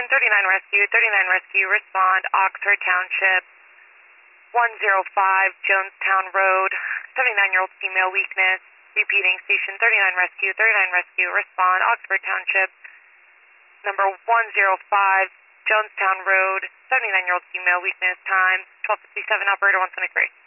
39 Rescue, respond, Oxford Township, 105 Jonestown Road, 79-year-old female weakness. Repeating, station 39 Rescue, respond, Oxford Township, number 105 Jonestown Road, 79-year-old female weakness, time 12:57, operator 123.